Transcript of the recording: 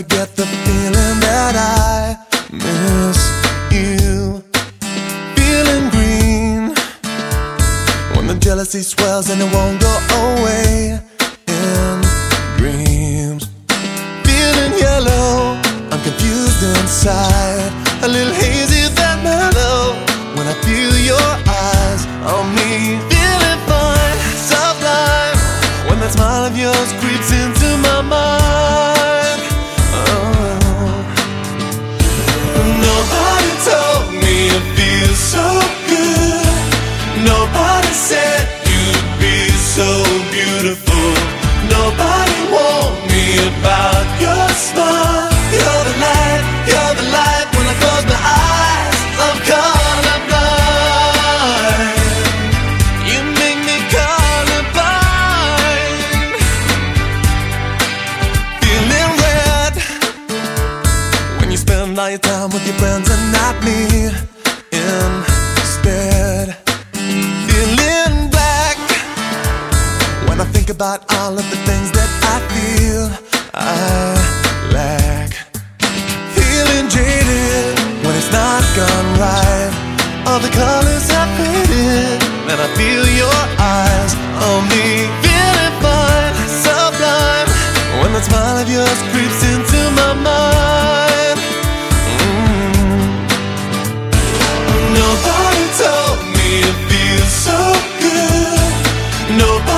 forget the feeling that I miss you. Feeling green when the jealousy swells and it won't go away in dreams. Feeling yellow, I'm confused inside, a little hazy that mellow when I feel your eyes on me. Feeling fine, sublime when that smile of yours creeps into my mind. Nobody told me it feels so good. Nobody said you'd be so beautiful. Nobody warned me about your smile. You're the light, you're the light. When I close my eyes, I'm colorblind. You make me colorblind. Feeling red when you spend all your time with your friends and not me instead. Feeling black when I think about all of the things that I feel I lack. Feeling jaded when it's not gone right. All the colors have faded and I feel your eyes on me. Feeling fine, sublime when that smile of yours creeps into my mind. Nobody told me it feels so good. Nobody